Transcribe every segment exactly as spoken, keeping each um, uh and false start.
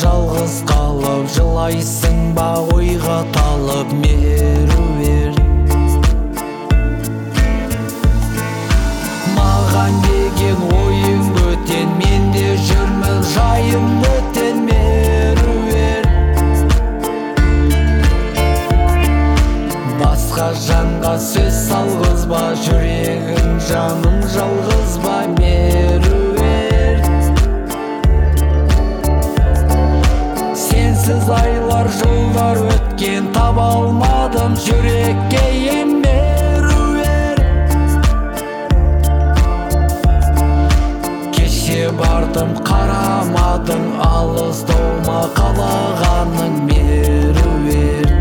жалғыз қалып жылайсың ба ойға талып меруерт? Маған деген ойың бөтен, менде жүрмін жайым бөтен меруерт. Басқа жанға сөз салғызба, жүрегім жаным жалғызба меруерт. Сенсіз айлар жылдар өткен, таба алмадым жүрекке ем меруерт. Кеше бардым қарамадың, алыстаума қалағаның меруерт.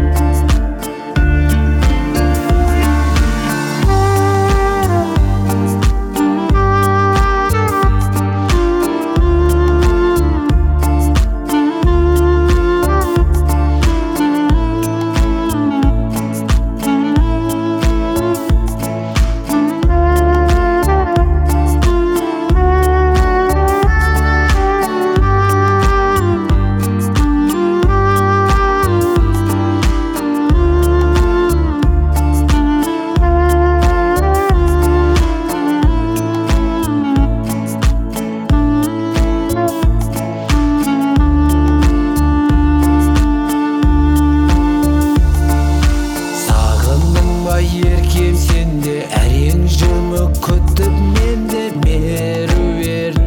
Еркем сенде әрең жүрмі күтіп менде меруерт.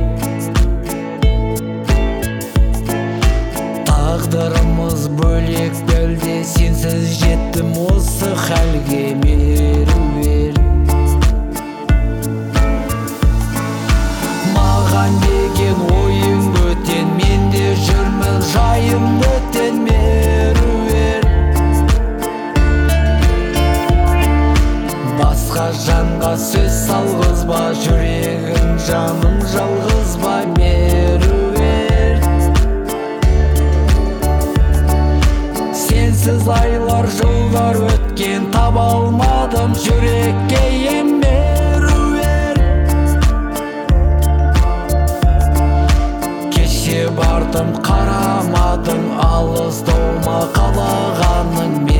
Тағдырымыз бөлек бәлде, сенсіз жеттім осы хәлге меруерт. Маған деген ойың бөтен, менде жүрмін жайым бөтен меруерт. Басқа жанға сөз салғызба, жүрегім жаным жалғызба меруерт. Сенсіз айлар жылдар өткен, таба алмадым жүрекке ем меруерт. Кеше бардым қарамадың, алыстаума қалағаның